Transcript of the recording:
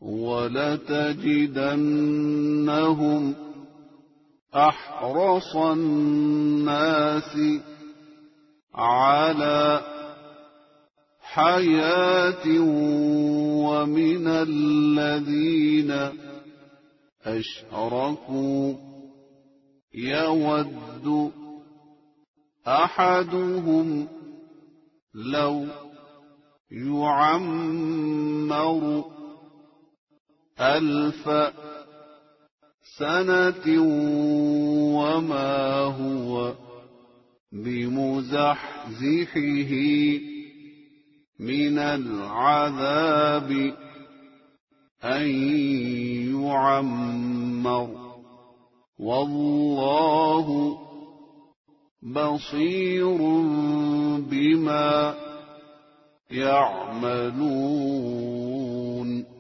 ولتجدنهم أحرص الناس على حياة ومن الذين أشركوا يود أحدهم لو يعمر 1000 سنة وما هو بمزحزحه من العذاب أن يعمر والله بصير بما يعملون.